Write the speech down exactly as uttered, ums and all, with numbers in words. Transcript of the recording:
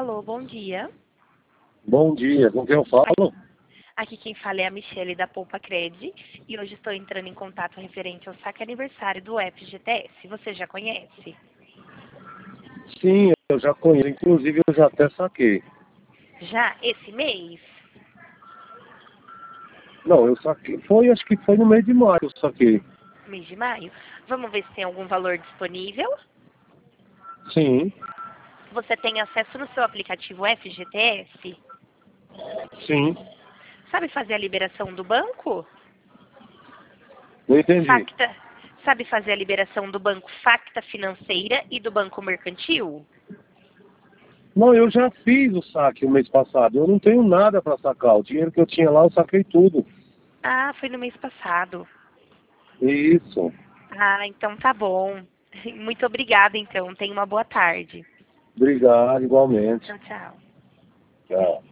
Alô, bom dia. Bom dia, com quem eu falo? Aqui quem fala é a Michele da Poupa Cred e hoje estou entrando em contato referente ao saque aniversário do F G T S. Você já conhece? Sim, eu já conheço, inclusive eu já até saquei. Já esse mês? Não, eu saquei, foi, acho que foi no mês de maio eu saquei. Mês de maio? Vamos ver se tem algum valor disponível. Sim, Você tem acesso no seu aplicativo F G T S? sim, Sabe fazer a liberação do banco? não entendi. Facta. Sabe fazer a liberação do banco Facta Financeira e do banco Mercantil? Não, eu já fiz o saque o mês passado, eu não tenho nada para sacar, o dinheiro que eu tinha lá eu saquei tudo. Ah, foi no mês passado. Isso, Ah, então tá bom. Muito obrigada, então. Tenha uma boa tarde. obrigado, igualmente. Tchau, tchau. Tchau.